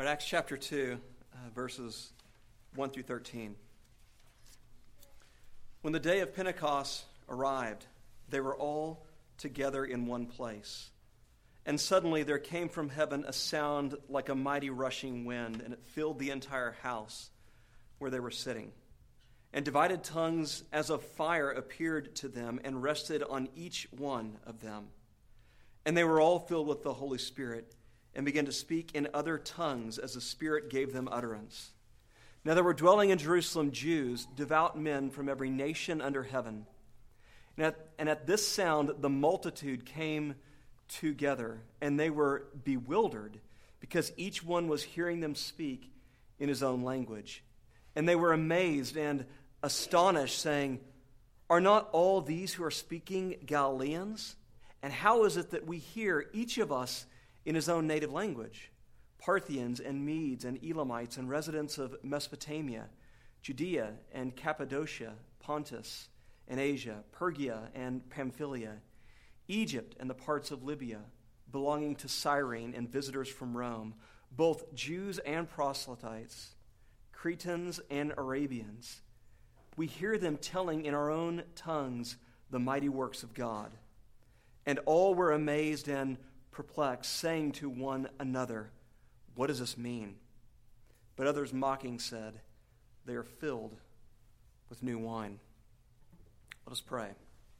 All right, Acts chapter 2, verses 1 through 13. When the day of Pentecost arrived, they were all together in one place. And suddenly there came from heaven a sound like a mighty rushing wind, and it filled the entire house where they were sitting. And divided tongues as of fire appeared to them and rested on each one of them. And they were all filled with the Holy Spirit and began to speak in other tongues as the Spirit gave them utterance. Now there were dwelling in Jerusalem Jews, devout men from every nation under heaven. And at this sound the multitude came together, and they were bewildered, because each one was hearing them speak in his own language. And they were amazed and astonished, saying, "Are not all these who are speaking Galileans? And how is it that we hear, each of us, in his own native language? Parthians and Medes and Elamites and residents of Mesopotamia, Judea and Cappadocia, Pontus and Asia, Phrygia and Pamphylia, Egypt and the parts of Libya, belonging to Cyrene, and visitors from Rome, both Jews and proselytes, Cretans and Arabians. We hear them telling in our own tongues the mighty works of God." And all were amazed and perplexed, saying to one another, "What does this mean?" But others mocking said, "They are filled with new wine." Let us pray.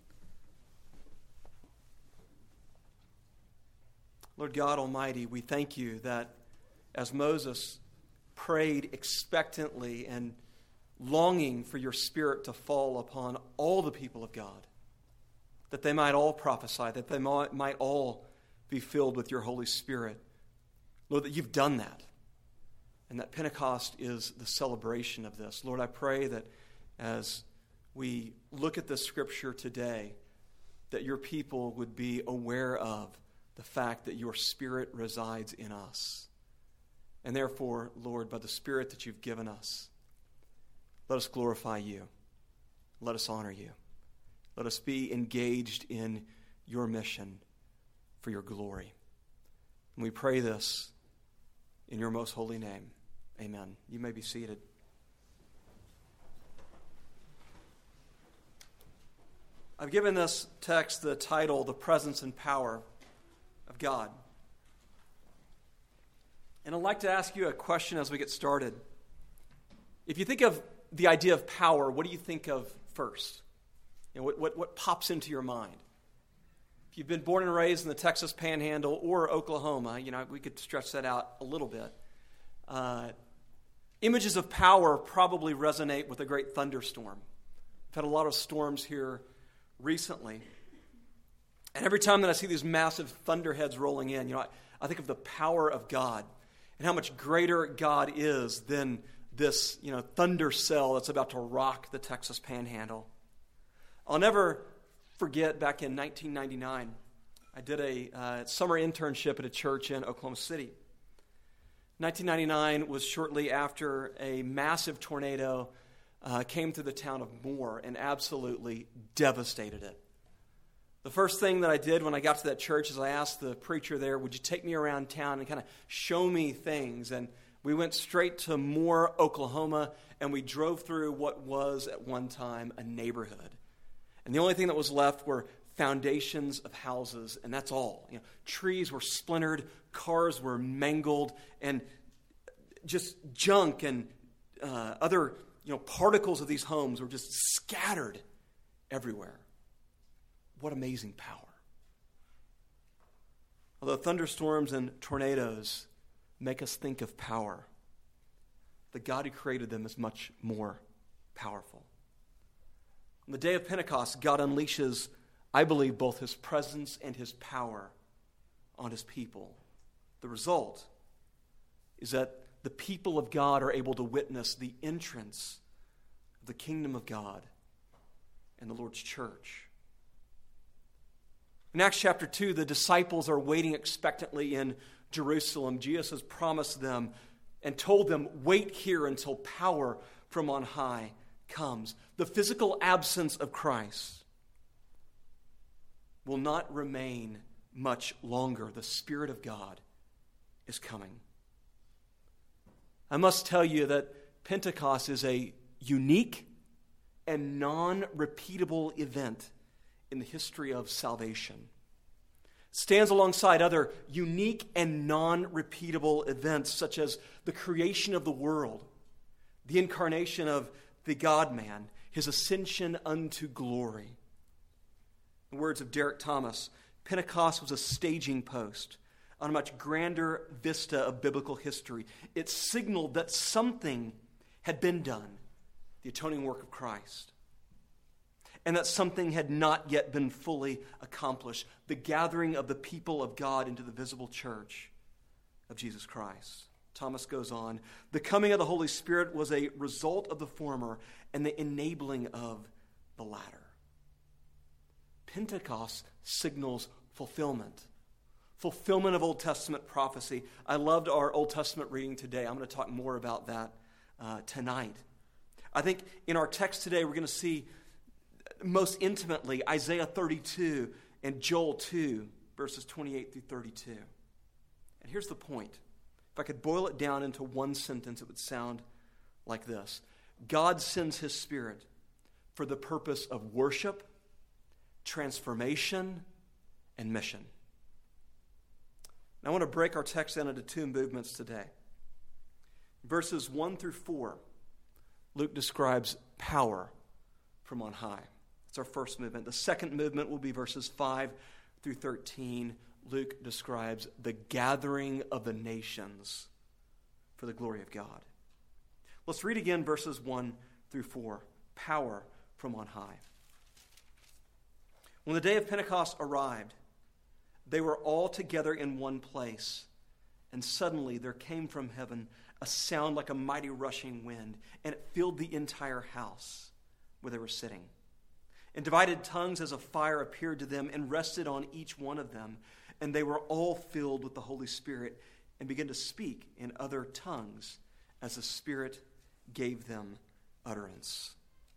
Lord God Almighty, we thank you that as Moses prayed expectantly and longing for your Spirit to fall upon all the people of God, that they might all prophesy, that they might all be filled with your Holy Spirit. Lord, that you've done that, and that Pentecost is the celebration of this. Lord, I pray that as we look at this scripture today, that your people would be aware of the fact that your Spirit resides in us. And therefore, Lord, by the Spirit that you've given us, let us glorify you. Let us honor you. Let us be engaged in your mission for your glory. And we pray this in your most holy name. Amen. You may be seated. I've given this text the title, "The Presence and Power of God." And I'd like to ask you a question as we get started. If you think of the idea of power, what do you think of first? You know, what pops into your mind? If you've been born and raised in the Texas Panhandle or Oklahoma, we could stretch that out a little bit. Images of power probably resonate with a great thunderstorm. We've had a lot of storms here recently. And every time that I see these massive thunderheads rolling in, I think of the power of God and how much greater God is than this, thunder cell that's about to rock the Texas Panhandle. I'll never forget back in 1999, I did a summer internship at a church in Oklahoma City. 1999 was shortly after a massive tornado came through the town of Moore and absolutely devastated it. The first thing that I did when I got to that church is I asked the preacher there, "Would you take me around town and kind of show me things?" And we went straight to Moore, Oklahoma, and we drove through what was at one time a neighborhood. And the only thing that was left were foundations of houses, and that's all. Trees were splintered, cars were mangled, and just junk and other particles of these homes were just scattered everywhere. What amazing power. Although thunderstorms and tornadoes make us think of power, the God who created them is much more powerful. On the day of Pentecost, God unleashes, I believe, both his presence and his power on his people. The result is that the people of God are able to witness the entrance of the kingdom of God and the Lord's church. In Acts chapter 2, the disciples are waiting expectantly in Jerusalem. Jesus has promised them and told them, "Wait here until power from on high comes." The physical absence of Christ will not remain much longer. The Spirit of God is coming. I must tell you that Pentecost is a unique and non-repeatable event in the history of salvation. It stands alongside other unique and non-repeatable events such as the creation of the world, the incarnation of the God-man, his ascension unto glory. In the words of Derek Thomas, Pentecost was a staging post on a much grander vista of biblical history. It signaled that something had been done, the atoning work of Christ, and that something had not yet been fully accomplished, the gathering of the people of God into the visible church of Jesus Christ. Thomas goes on, the coming of the Holy Spirit was a result of the former and the enabling of the latter. Pentecost signals fulfillment of Old Testament prophecy. I loved our Old Testament reading today. I'm going to talk more about that tonight. I think in our text today, we're going to see most intimately Isaiah 32 and Joel 2, verses 28 through 32. And here's the point. If I could boil it down into one sentence, it would sound like this. God sends his Spirit for the purpose of worship, transformation, and mission. Now, I want to break our text down into two movements today. Verses 1 through 4, Luke describes power from on high. That's our first movement. The second movement will be verses 5 through 13. Luke describes the gathering of the nations for the glory of God. Let's read again verses 1 through 4. Power from on high. When the day of Pentecost arrived, they were all together in one place, and suddenly there came from heaven a sound like a mighty rushing wind, and it filled the entire house where they were sitting. And divided tongues as of fire appeared to them and rested on each one of them, and they were all filled with the Holy Spirit and began to speak in other tongues as the Spirit gave them utterance.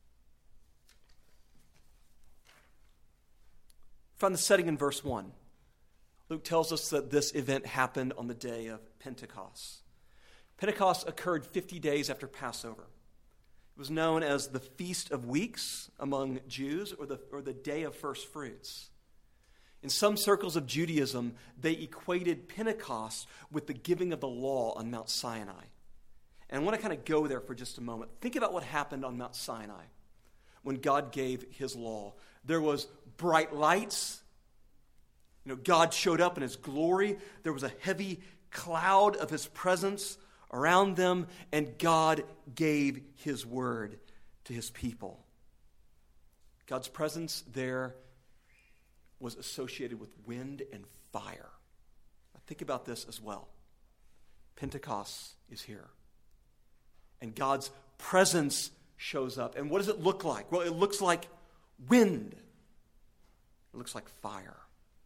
Find the setting in verse 1. Luke tells us that this event happened on the day of Pentecost. Pentecost occurred 50 days after Passover. It was known as the Feast of Weeks among Jews, or the Day of First Fruits. In some circles of Judaism, they equated Pentecost with the giving of the law on Mount Sinai. And I want to kind of go there for just a moment. Think about what happened on Mount Sinai when God gave his law. There was bright lights. God showed up in his glory. There was a heavy cloud of his presence around them, and God gave his word to his people. God's presence there was associated with wind and fire. Now think about this as well. Pentecost is here, and God's presence shows up. And what does it look like? Well, it looks like wind. It looks like fire.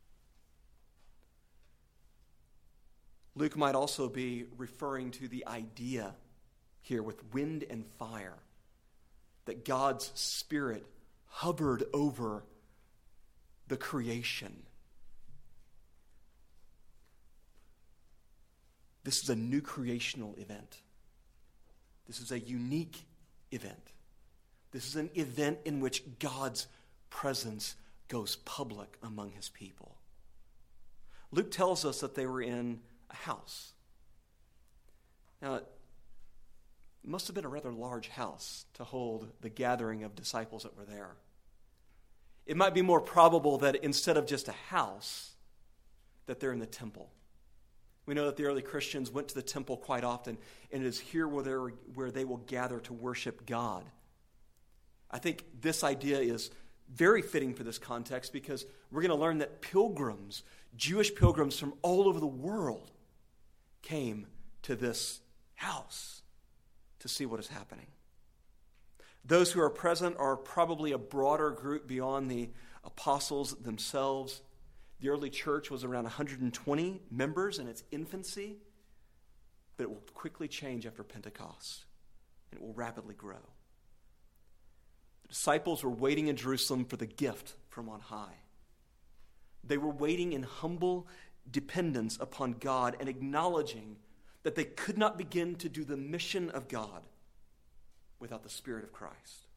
Luke might also be referring to the idea here with wind and fire that God's Spirit hovered over the creation. This is a new creational event. This is a unique event. This is an event in which God's presence goes public among his people. Luke tells us that they were in a house. Now, it must have been a rather large house to hold the gathering of disciples that were there. It might be more probable that instead of just a house, that they're in the temple. We know that the early Christians went to the temple quite often, and it is here where they will gather to worship God. I think this idea is very fitting for this context because we're going to learn that pilgrims, Jewish pilgrims from all over the world, came to this house to see what is happening. Those who are present are probably a broader group beyond the apostles themselves. The early church was around 120 members in its infancy, but it will quickly change after Pentecost, and it will rapidly grow. The disciples were waiting in Jerusalem for the gift from on high. They were waiting in humble dependence upon God and acknowledging that they could not begin to do the mission of God without the Spirit of Christ.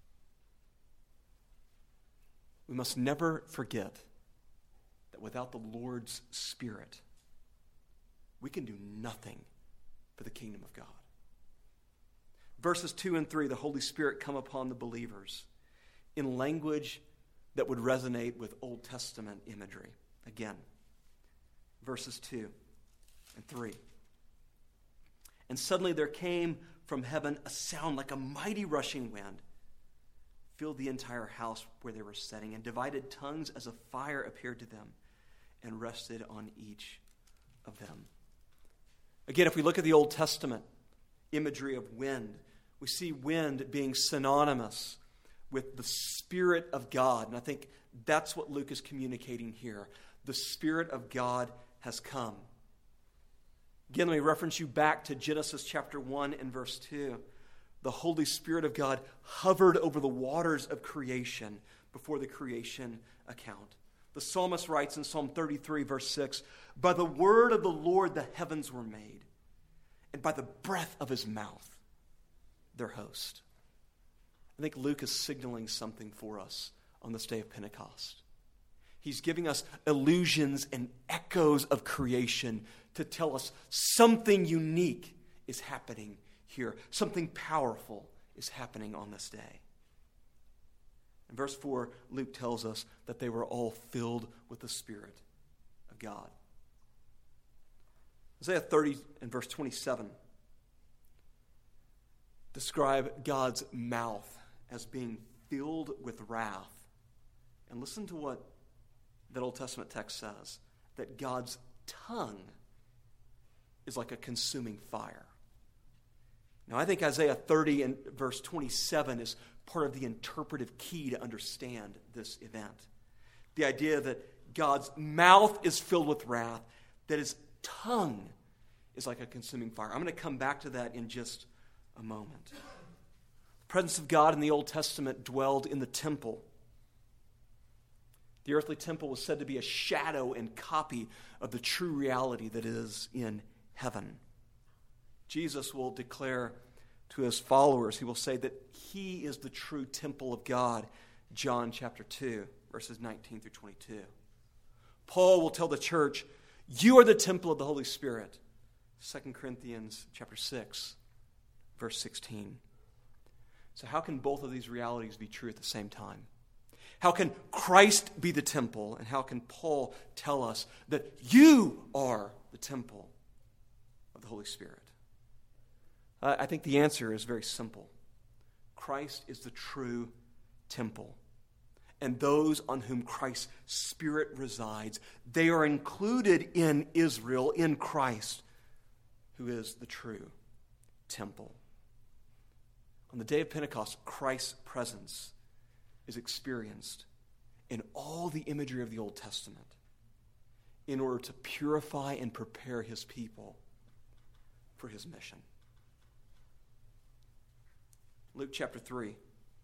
We must never forget that without the Lord's Spirit, we can do nothing for the kingdom of God. Verses 2 and 3, the Holy Spirit come upon the believers in language that would resonate with Old Testament imagery. Again, verses 2 and 3. And suddenly there came from heaven a sound like a mighty rushing wind, filled the entire house where they were sitting, and divided tongues as a fire appeared to them and rested on each of them. Again, if we look at the Old Testament imagery of wind, we see wind being synonymous with the Spirit of God. And I think that's what Luke is communicating here. The Spirit of God has come. Again, let me reference you back to Genesis chapter 1 and verse 2. The Holy Spirit of God hovered over the waters of creation before the creation account. The psalmist writes in Psalm 33, verse 6, "By the word of the Lord the heavens were made, and by the breath of his mouth their host." I think Luke is signaling something for us on this day of Pentecost. He's giving us illusions and echoes of creation to tell us something unique is happening here. Something powerful is happening on this day. In verse 4, Luke tells us that they were all filled with the Spirit of God. Isaiah 30 and verse 27 describe God's mouth as being filled with wrath. And listen to what that Old Testament text says, that God's tongue is like a consuming fire. Now, I think Isaiah 30 and verse 27 is part of the interpretive key to understand this event. The idea that God's mouth is filled with wrath, that his tongue is like a consuming fire. I'm going to come back to that in just a moment. The presence of God in the Old Testament dwelled in the temple. The earthly temple was said to be a shadow and copy of the true reality that is in heaven. Jesus will declare to his followers, he will say that he is the true temple of God, John chapter 2, verses 19 through 22. Paul will tell the church, you are the temple of the Holy Spirit, 2 Corinthians chapter 6, verse 16. So how can both of these realities be true at the same time? How can Christ be the temple, and how can Paul tell us that you are the temple of the Holy Spirit? I think the answer is very simple. Christ is the true temple. And those on whom Christ's Spirit resides, they are included in Israel, in Christ, who is the true temple. On the day of Pentecost, Christ's presence is experienced in all the imagery of the Old Testament in order to purify and prepare his people for his mission. Luke chapter 3.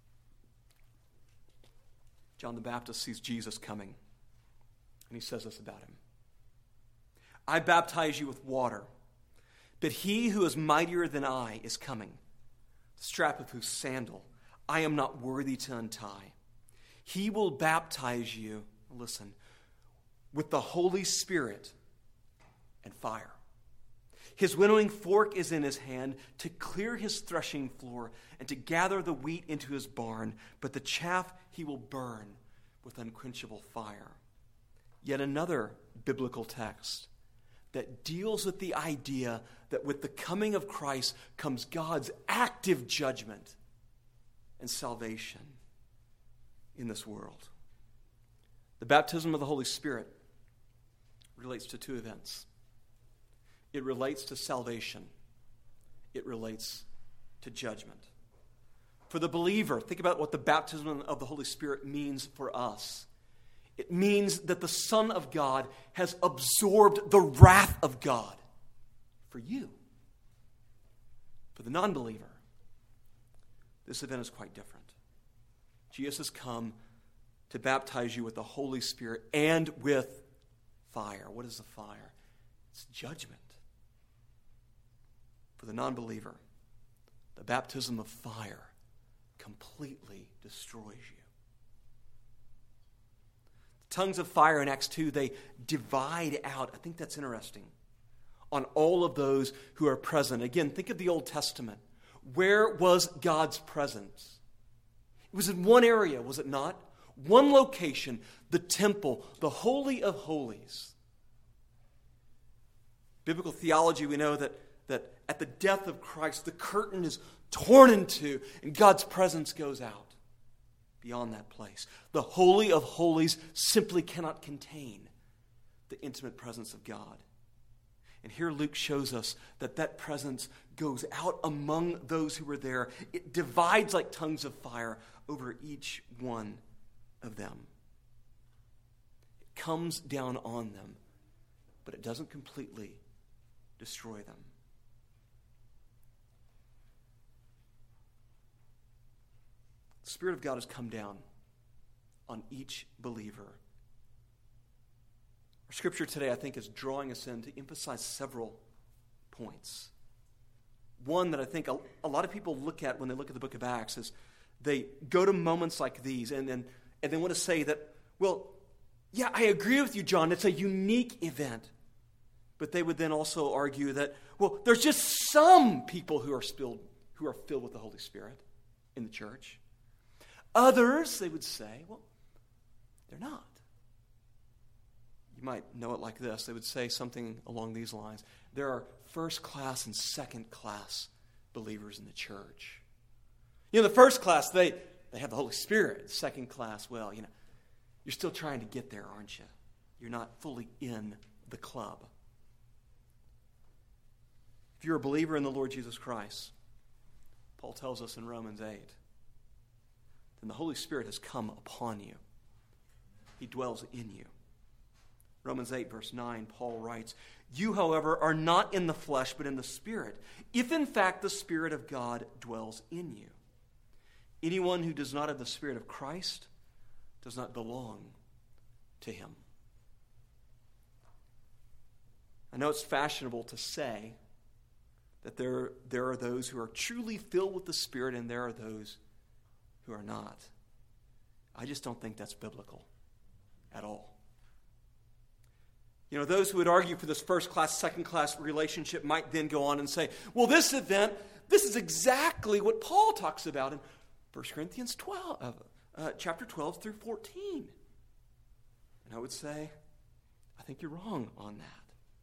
John the Baptist sees Jesus coming, and he says this about him. I baptize you with water, but he who is mightier than I is coming, the strap of whose sandal I am not worthy to untie. He will baptize you, listen, with the Holy Spirit and fire. His winnowing fork is in his hand to clear his threshing floor and to gather the wheat into his barn, but the chaff he will burn with unquenchable fire. Yet another biblical text that deals with the idea that with the coming of Christ comes God's active judgment and salvation in this world. The baptism of the Holy Spirit relates to two events. It relates to salvation. It relates to judgment. For the believer, think about what the baptism of the Holy Spirit means for us. It means that the Son of God has absorbed the wrath of God for you. For the non-believer, this event is quite different. Jesus has come to baptize you with the Holy Spirit and with fire. What is the fire? It's judgment. For the non-believer, the baptism of fire completely destroys you. The tongues of fire in Acts 2, they divide out, I think that's interesting, on all of those who are present. Again, think of the Old Testament. Where was God's presence? It was in one area, was it not? One location, the temple, the Holy of Holies. Biblical theology, we know that at the death of Christ, the curtain is torn in two and God's presence goes out beyond that place. The Holy of Holies simply cannot contain the intimate presence of God. And here Luke shows us that presence goes out among those who were there. It divides like tongues of fire over each one of them. It comes down on them, but it doesn't completely destroy them. The Spirit of God has come down on each believer. Our scripture today, I think, is drawing us in to emphasize several points. One that I think a lot of people look at when they look at the book of Acts is they go to moments like these and they want to say that, well, yeah, I agree with you, John, it's a unique event. But they would then also argue that, well, there's just some people who are filled with the Holy Spirit in the church. Others, they would say, well, they're not. You might know it like this. They would say something along these lines. There are first class and second class believers in the church. You know, the first class, they have the Holy Spirit. Second class, well, you're still trying to get there, aren't you? You're not fully in the club. If you're a believer in the Lord Jesus Christ, Paul tells us in Romans 8, then the Holy Spirit has come upon you. He dwells in you. Romans 8, verse 9, Paul writes, "You, however, are not in the flesh, but in the Spirit, if in fact the Spirit of God dwells in you. Anyone who does not have the Spirit of Christ does not belong to him." I know it's fashionable to say that there are those who are truly filled with the Spirit and there are those who are not. I just don't think that's biblical at all. You know, those who would argue for this first class, second class relationship might then go on and say, well, this event, this is exactly what Paul talks about in 1 Corinthians 12, chapter 12 through 14. And I would say, I think you're wrong on that.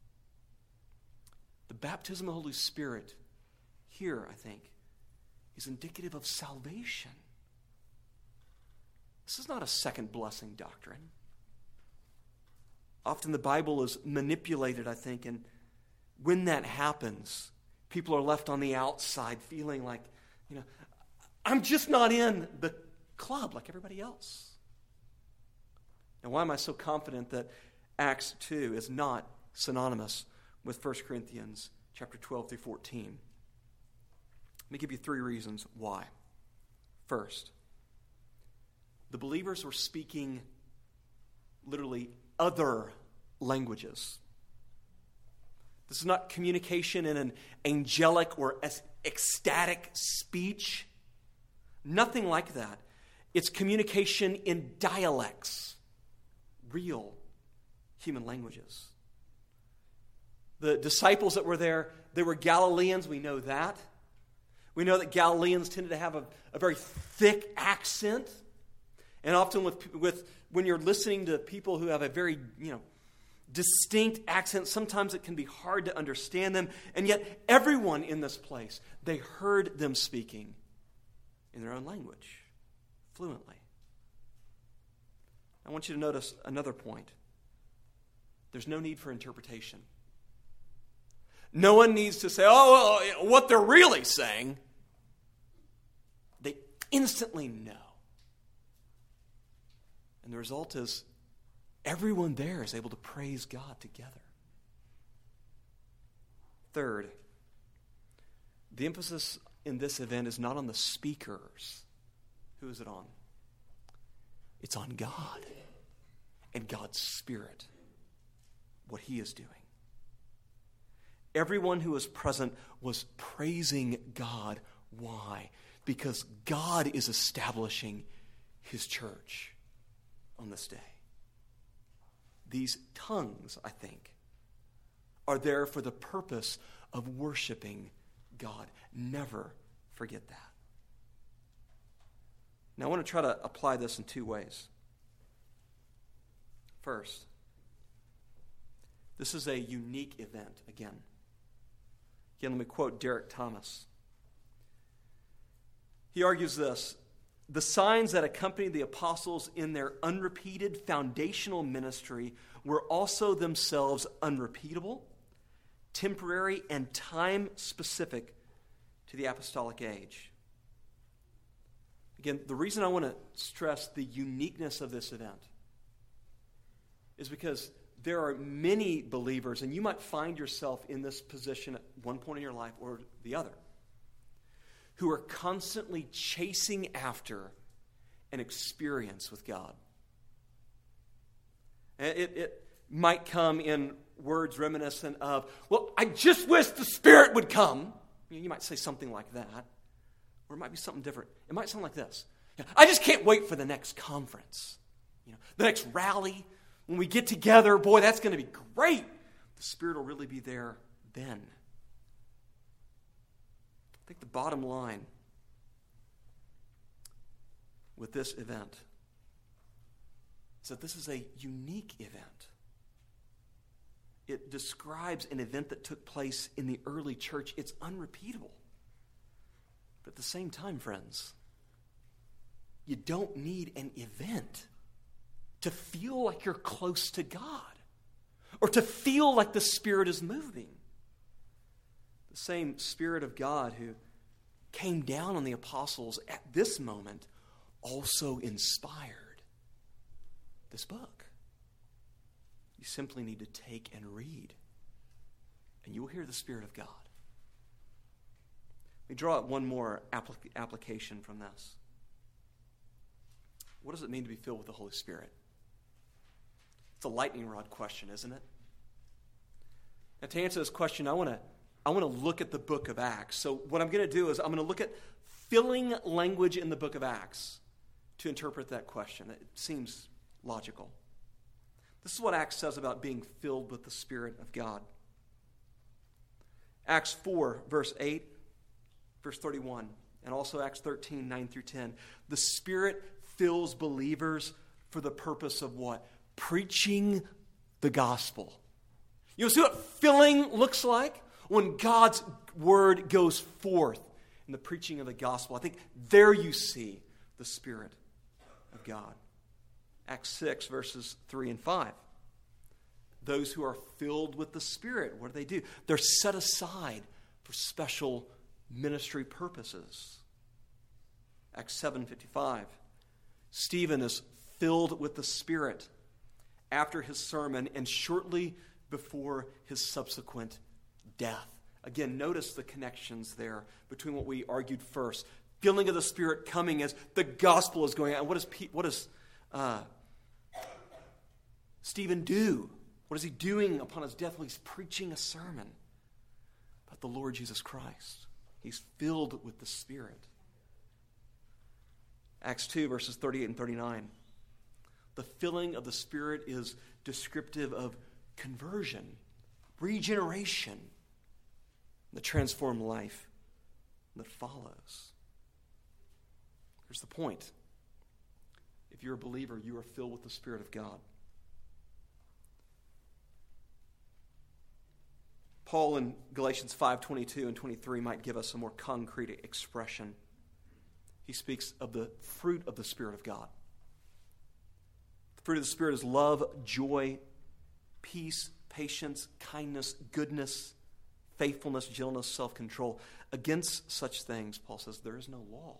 The baptism of the Holy Spirit here, I think, is indicative of salvation. This is not a second blessing doctrine. Often the Bible is manipulated, I think, and when that happens, people are left on the outside feeling like, I'm just not in the club like everybody else. Now, why am I so confident that Acts 2 is not synonymous with 1 Corinthians chapter 12 through 14? Let me give you 3 reasons why. First, the believers were speaking literally other languages. This is not communication in an angelic or ecstatic speech. Nothing like that. It's communication in dialects, real human languages. The disciples that were there, they were Galileans, we know that. We know that Galileans tended to have a very thick accent. And often with when you're listening to people who have a very, distinct accent, sometimes it can be hard to understand them. And yet everyone in this place, they heard them speaking in their own language, fluently. I want you to notice another point. There's no need for interpretation. No one needs to say, what they're really saying. They instantly know. And the result is everyone there is able to praise God together. Third, the emphasis in this event is not on the speakers. Who is it on? It's on God and God's Spirit, what He is doing. Everyone who was present was praising God. Why? Because God is establishing his church on this day. These tongues, I think, are there for the purpose of worshiping God. Never forget that. Now, I want to try to apply this in two ways. First, this is a unique event again. Again, let me quote Derek Thomas. He argues this: the signs that accompanied the apostles in their unrepeated foundational ministry were also themselves unrepeatable, temporary, and time-specific to the apostolic age. Again, the reason I want to stress the uniqueness of this event is because there are many believers, and you might find yourself in this position at one point in your life or the other, who are constantly chasing after an experience with God. It might come in words reminiscent of, well, I just wish the Spirit would come. You might say something like that. Or it might be something different. It might sound like this. I just can't wait for the next conference. The next rally. When we get together, boy, that's going to be great. The Spirit will really be there then. I think the bottom line with this event is that this is a unique event. It describes an event that took place in the early church. It's unrepeatable. But at the same time, friends, you don't need an event to feel like you're close to God or to feel like the Spirit is moving. The same Spirit of God who came down on the apostles at this moment also inspired this book. You simply need to take and read, and you will hear the Spirit of God. Let me draw out one more application from this. What does it mean to be filled with the Holy Spirit? It's a lightning rod question, isn't it? Now, to answer this question, I want to look at the book of Acts. So what I'm going to do is I'm going to look at filling language in the book of Acts to interpret that question. It seems logical. This is what Acts says about being filled with the Spirit of God. Acts 4, verse 8, verse 31, and also Acts 13, 9 through 10. The Spirit fills believers for the purpose of what? Preaching the gospel. You see what filling looks like? When God's word goes forth in the preaching of the gospel. I think there you see the Spirit of God. Acts 6, verses 3 and 5. Those who are filled with the Spirit, what do? They're set aside for special ministry purposes. Acts 7:55. Stephen is filled with the Spirit after his sermon and shortly before his subsequent death. Again, notice the connections there between what we argued first. Filling of the Spirit coming as the gospel is going on. What does Stephen do? What is he doing upon his death? Well, he's preaching a sermon about the Lord Jesus Christ. He's filled with the Spirit. Acts 2, verses 38 and 39. The filling of the Spirit is descriptive of conversion, regeneration, the transformed life that follows. Here's the point. If you're a believer, you are filled with the Spirit of God. Paul in Galatians 5:22 and 23 might give us a more concrete expression. He speaks of the fruit of the Spirit of God. The fruit of the Spirit is love, joy, peace, patience, kindness, goodness, faithfulness, gentleness, self-control. Against such things, Paul says, there is no law.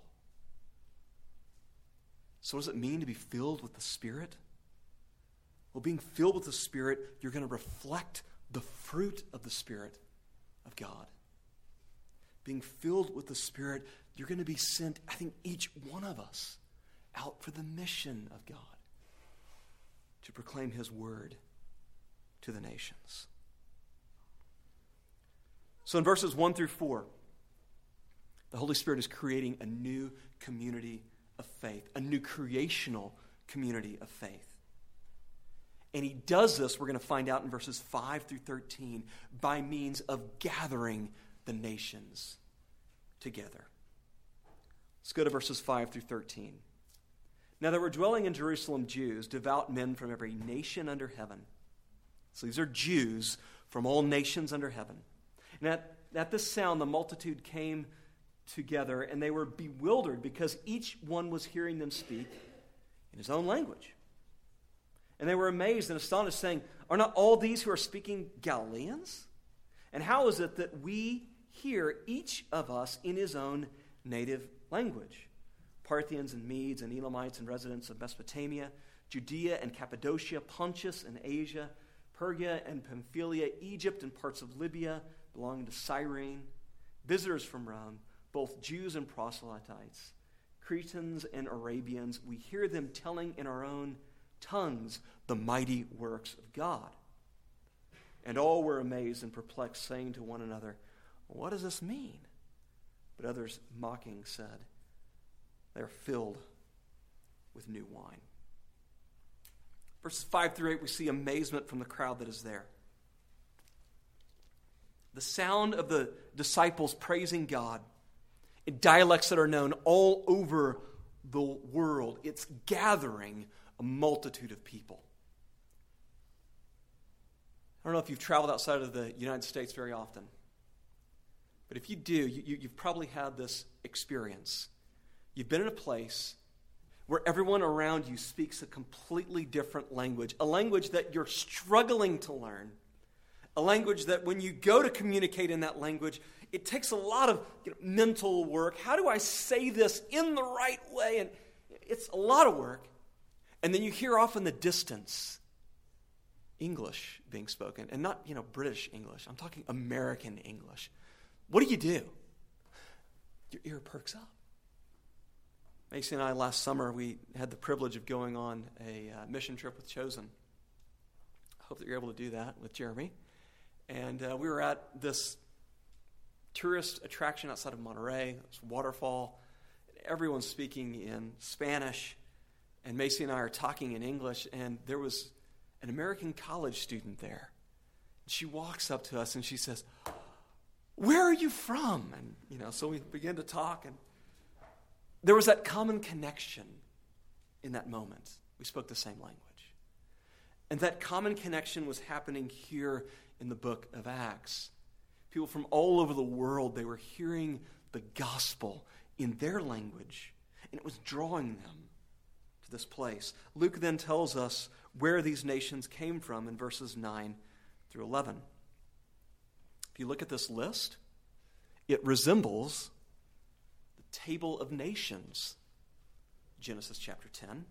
So what does it mean to be filled with the Spirit? Well, being filled with the Spirit, you're going to reflect the fruit of the Spirit of God. Being filled with the Spirit, you're going to be sent, I think, each one of us out for the mission of God to proclaim His word to the nations. So in verses 1 through 4, the Holy Spirit is creating a new community of faith, a new creational community of faith. And he does this, we're going to find out in verses 5 through 13, by means of gathering the nations together. Let's go to verses 5 through 13. Now there were dwelling in Jerusalem Jews, devout men from every nation under heaven. So these are Jews from all nations under heaven. And at this sound, the multitude came together, and they were bewildered because each one was hearing them speak in his own language. And they were amazed and astonished, saying, "Are not all these who are speaking Galileans? And how is it that we hear each of us in his own native language? Parthians and Medes and Elamites and residents of Mesopotamia, Judea and Cappadocia, Pontus and Asia, Pergia and Pamphylia, Egypt and parts of Libya belonging to Cyrene, visitors from Rome, both Jews and proselytes, Cretans and Arabians, we hear them telling in our own tongues the mighty works of God." And all were amazed and perplexed, saying to one another, "What does this mean?" But others, mocking, said, "They are filled with new wine." Verses 5 through 8, we see amazement from the crowd that is there. The sound of the disciples praising God in dialects that are known all over the world. It's gathering a multitude of people. I don't know if you've traveled outside of the United States very often, but if you do, you've probably had this experience. You've been in a place where everyone around you speaks a completely different language, a language that you're struggling to learn, a language that when you go to communicate in that language, it takes a lot of mental work. How do I say this in the right way? And it's a lot of work. And then you hear off in the distance English being spoken, and not, British English. I'm talking American English. What do? Your ear perks up. Macy and I, last summer, we had the privilege of going on a mission trip with Chosen. I hope that you're able to do that with Jeremy. And we were at this tourist attraction outside of Monterey, this waterfall. Everyone's speaking in Spanish, and Macy and I are talking in English, and there was an American college student there. She walks up to us and she says, "Where are you from?" And, so we began to talk, and there was that common connection in that moment. We spoke the same language. And that common connection was happening here in the book of Acts. People from all over the world, they were hearing the gospel in their language, and it was drawing them to this place. Luke then tells us where these nations came from in verses 9 through 11. If you look at this list, it resembles the table of nations, Genesis chapter 10.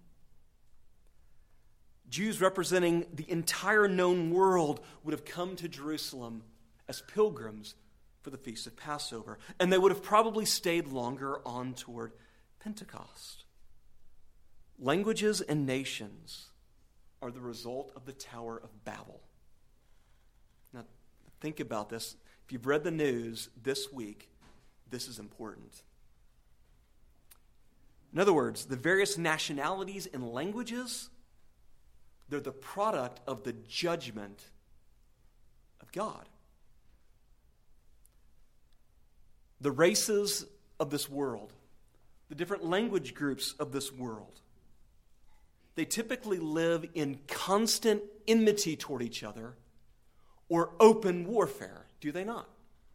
Jews representing the entire known world would have come to Jerusalem as pilgrims for the Feast of Passover, and they would have probably stayed longer on toward Pentecost. Languages and nations are the result of the Tower of Babel. Now, think about this. If you've read the news this week, this is important. In other words, the various nationalities and languages, they're the product of the judgment of God. The races of this world, the different language groups of this world, they typically live in constant enmity toward each other or open warfare, do they not?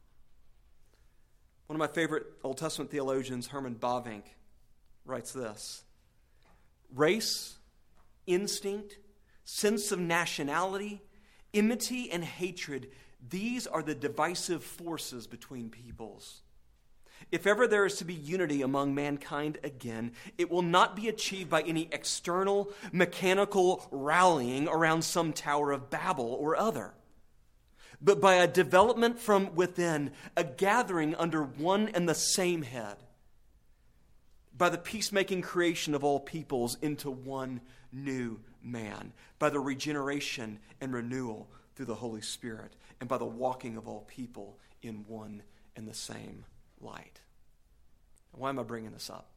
One of my favorite Old Testament theologians, Herman Bavinck, writes this: race, instinct, sense of nationality, enmity, and hatred, these are the divisive forces between peoples. If ever there is to be unity among mankind again, it will not be achieved by any external, mechanical rallying around some Tower of Babel or other, but by a development from within, a gathering under one and the same head, by the peacemaking creation of all peoples into one new man, by the regeneration and renewal through the Holy Spirit. and by the walking of all people in one and the same light. Why am I bringing this up?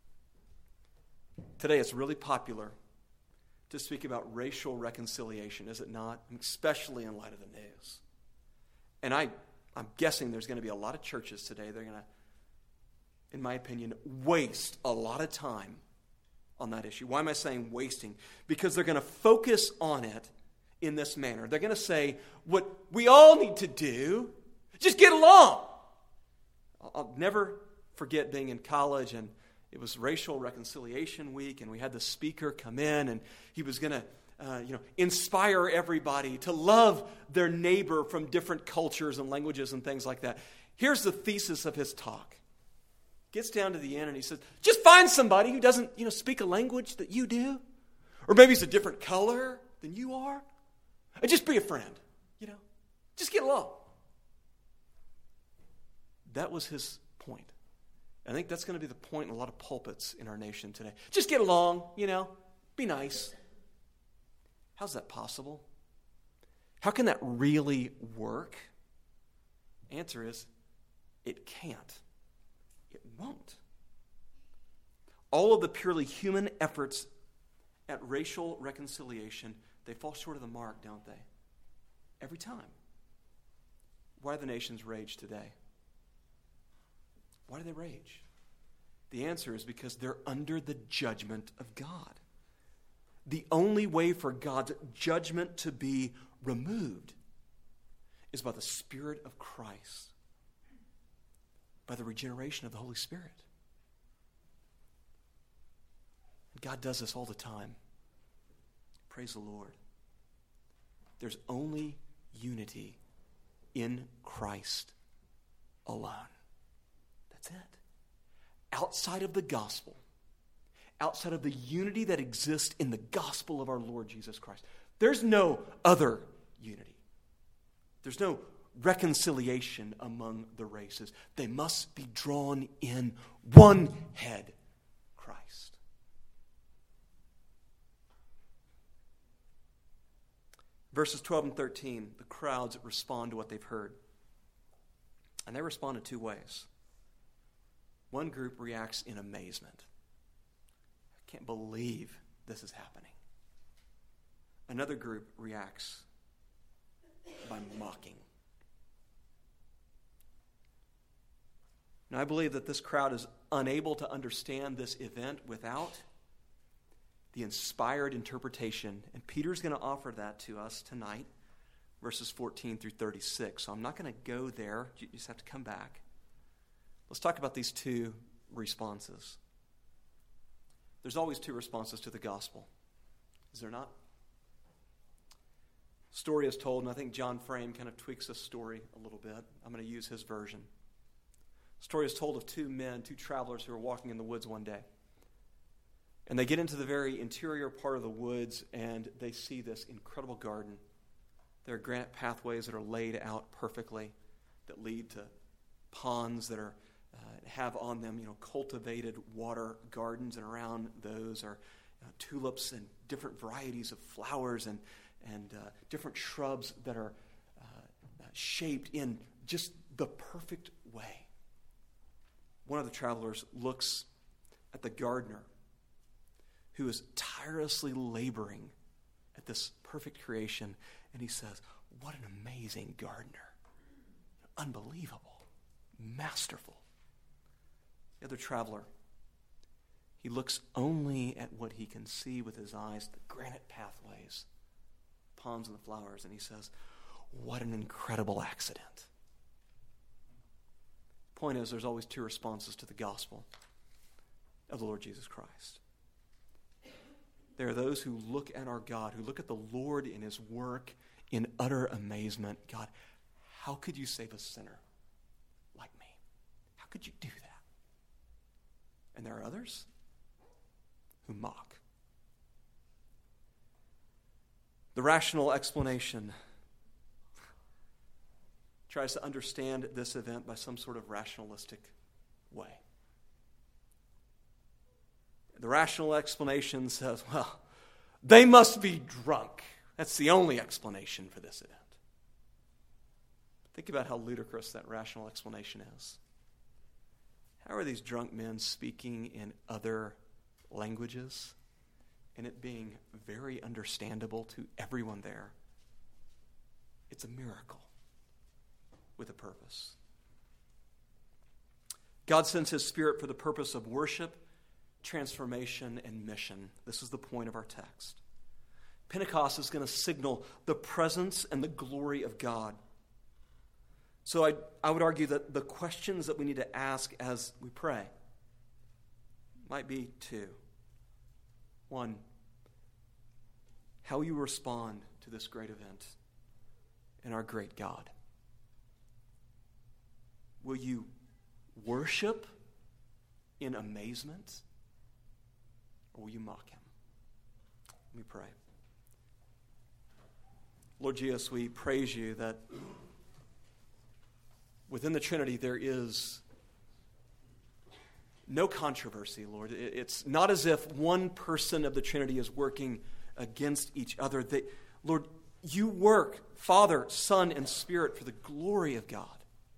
Today it's really popular to speak about racial reconciliation, is it not? Especially in light of the news. And I'm guessing there's going to be a lot of churches today that are going to, in my opinion, waste a lot of time on that issue. Why am I saying wasting? Because they're going to focus on it in this manner. They're going to say, what we all need to do, just get along. I'll never forget being in college, and it was Racial Reconciliation Week, and we had the speaker come in, and he was going to inspire everybody to love their neighbor from different cultures and languages and things like that. Here's the thesis of his talk. Gets down to the end and he says, just find somebody who doesn't, speak a language that you do. Or maybe he's a different color than you are. And just be a friend, Just get along. That was his point. I think that's going to be the point in a lot of pulpits in our nation today. Just get along, be nice. How's that possible? How can that really work? Answer is, it can't. It won't. All of the purely human efforts at racial reconciliation, they fall short of the mark, don't they? Every time. Why do the nations rage today? Why do they rage? The answer is because they're under the judgment of God. The only way for God's judgment to be removed is by the Spirit of Christ, by the regeneration of the Holy Spirit. God does this all the time. Praise the Lord. There's only unity in Christ alone. That's it. Outside of the gospel, outside of the unity that exists in the gospel of our Lord Jesus Christ, there's no other unity. There's no reconciliation among the races. They must be drawn in one head, Christ. Verses 12 and 13, the crowds respond to what they've heard. And they respond in two ways. One group reacts in amazement. I can't believe this is happening. Another group reacts by mocking. Now, I believe that this crowd is unable to understand this event without the inspired interpretation. And Peter's going to offer that to us tonight, verses 14 through 36. So I'm not going to go there. You just have to come back. Let's talk about these two responses. There's always two responses to the gospel. Is there not? Story is told, and I think John Frame kind of tweaks this story a little bit. I'm going to use his version. Story is told of two travelers who are walking in the woods one day. And they get into the very interior part of the woods, and they see this incredible garden. There are granite pathways that are laid out perfectly that lead to ponds that have on them, cultivated water gardens, and around those are tulips and different varieties of flowers and different shrubs that are shaped in just the perfect way. One of the travelers looks at the gardener who is tirelessly laboring at this perfect creation, and he says, "What an amazing gardener. Unbelievable. Masterful." The other traveler, he looks only at what he can see with his eyes, the granite pathways, ponds and the flowers, and he says, "What an incredible accident." Point is, there's always two responses to the gospel of the Lord Jesus Christ. There are those who look at our God, who look at the Lord in his work in utter amazement. God, how could you save a sinner like me? How could you do that? And there are others who mock. The rational explanation tries to understand this event by some sort of rationalistic way. The rational explanation says, well, they must be drunk. That's the only explanation for this event. Think about how ludicrous that rational explanation is. How are these drunk men speaking in other languages and it being very understandable to everyone there? It's a miracle with a purpose. God sends his Spirit for the purpose of worship, transformation, and mission. This is the point of our text. Pentecost is going to signal the presence and the glory of God. So I would argue that the questions that we need to ask as we pray might be two. One, how will you respond to this great event and our great God? Will you worship in amazement, or will you mock him? Let me pray. Lord Jesus, we praise you that within the Trinity there is no controversy, Lord. It's not as if one person of the Trinity is working against each other. Lord, you work, Father, Son, and Spirit, for the glory of God.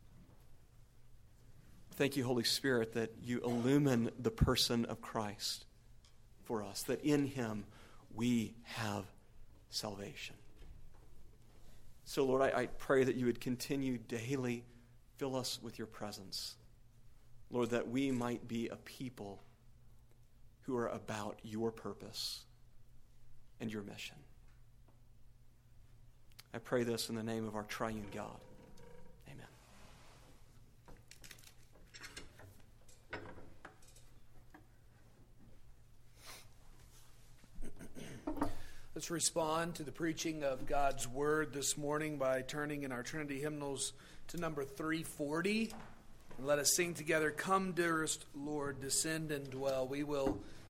Thank you, Holy Spirit, that you illumine the person of Christ for us, that in him we have salvation. So, Lord, I pray that you would continue daily fill us with your presence. Lord, that we might be a people who are about your purpose and your mission. I pray this in the name of our triune God. Amen. Let's respond to the preaching of God's Word this morning by turning in our Trinity hymnals to number 340. And let us sing together, "Come, dearest Lord, descend and dwell." We will